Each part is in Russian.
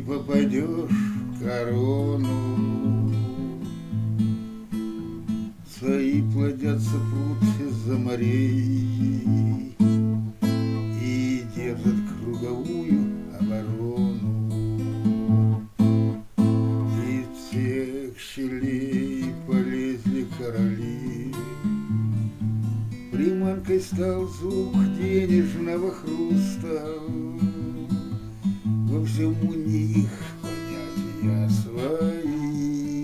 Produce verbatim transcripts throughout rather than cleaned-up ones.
попадешь в корону. Свои плодятся пруд из-за морей и держат круговую оборону. Из всех щелей полезли короли. Приманкой стал звук денежного хруста. Во всем у них понятия свои.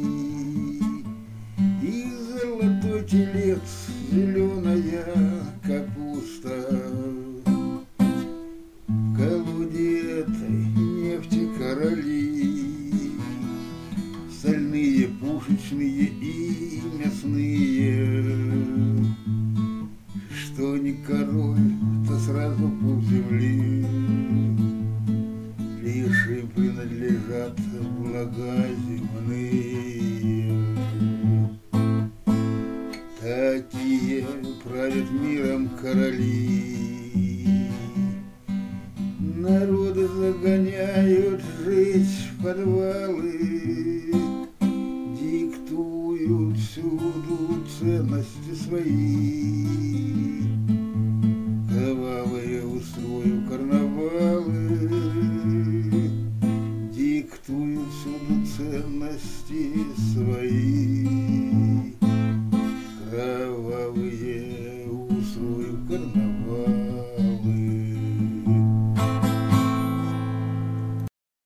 И золотой телец, зеленая капуста. В колоде этой нефти короли, стальные, пушечные и мясные. Что не король, то сразу пуп земли. Лишь им принадлежат блага земные. Такие правят миром короли. Народы загоняют жечь в подвалы, диктуют всюду ценности свои. Кровавые устрою карнавалы, диктуют всюду ценности свои.